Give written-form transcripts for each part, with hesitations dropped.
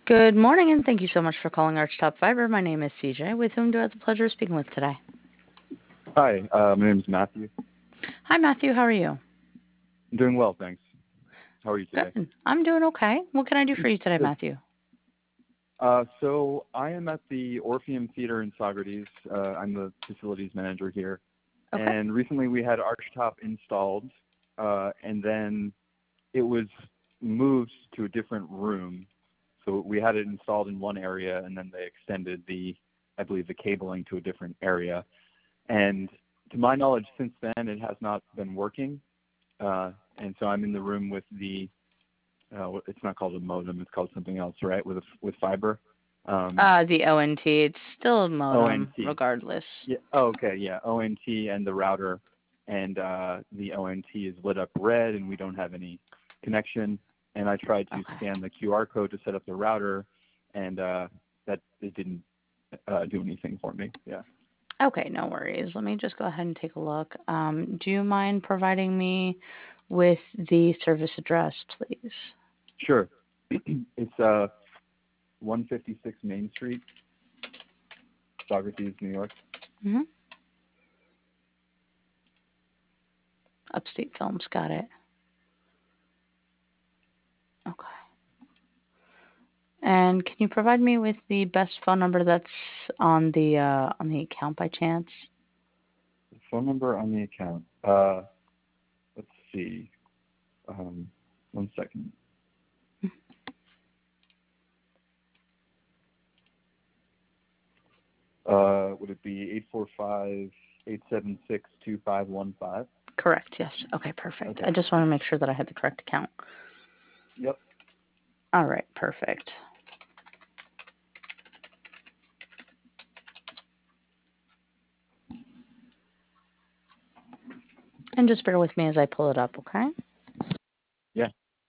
Good morning, and thank you so much for calling Arch Top Fiber. My name is CJ. With whom do I have the pleasure of speaking with today? Hi, my name is Matthew. Hi, Matthew. How are you? I'm doing well, thanks. How are you today? Good. I'm doing okay. What can I do for you today, Good. Matthew? So I am at the Orpheum Theater in Socrates. I'm the facilities manager here. Okay. And recently we had Archtop installed, and then it was moved to a different room. So we had it installed in one area, and then they extended I believe, the cabling to a different area. And to my knowledge, since then, it has not been working. And so I'm in the room with it's not called a modem, it's called something else, right? With fiber. The ONT. It's still a modem, ONT. regardless. Yeah. Oh, okay. Yeah. ONT and the router, and the ONT is lit up red, and we don't have any connection. And I tried to Okay. scan the QR code to set up the router, and that it didn't do anything for me. Yeah. Okay, no worries. Let me just go ahead and take a look. Do you mind providing me with the service address, please? Sure. It's 156 Main Street, Socrates, New York. Mm-hmm. Upstate Films. Got it. Okay. And can you provide me with the best phone number that's on the account by chance? The phone number on the account. Let's see. 1 second. Would it be 845-876-2515? Correct. Yes. Okay. Perfect. Okay. I just want to make sure that I had the correct account. Yep. All right. Perfect. And just bear with me as I pull it up. Okay. Yeah.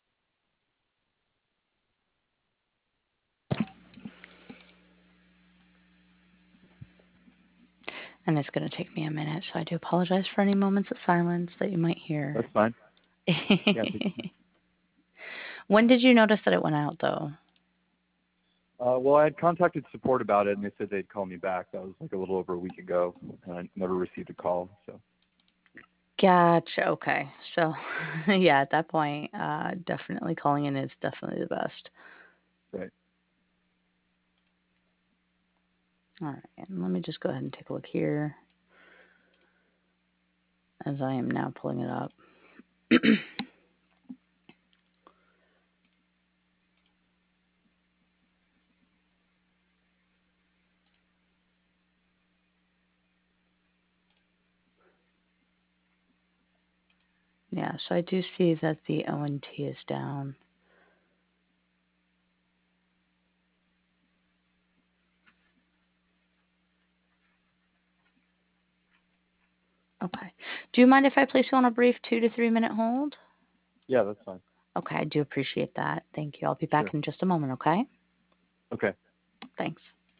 And it's going to take me a minute, so I do apologize for any moments of silence that you might hear. That's fine. Yeah. When did you notice that it went out, though? Well, I had contacted support about it, and they said they'd call me back. That was like a little over a week ago, and I never received a call. So. Gotcha. Okay. So, yeah, at that point, definitely calling in is definitely the best. Right. All right. And let me just go ahead and take a look here as I am now pulling it up. Yeah, so I do see that the ONT is down. Okay. Do you mind if I place you on a brief 2 to 3 minute hold? Yeah, that's fine. Okay, I do appreciate that. Thank you. I'll be back Sure. in just a moment, okay? Okay. Thanks.